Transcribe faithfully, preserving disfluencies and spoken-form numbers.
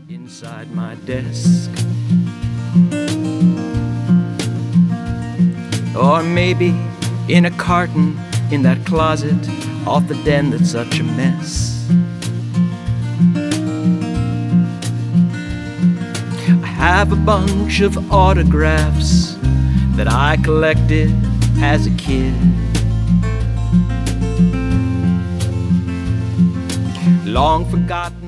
inside my desk. Or maybe in a carton in that closet off the den that's such a mess. I have a bunch of autographs that I collected as a kid. Long forgotten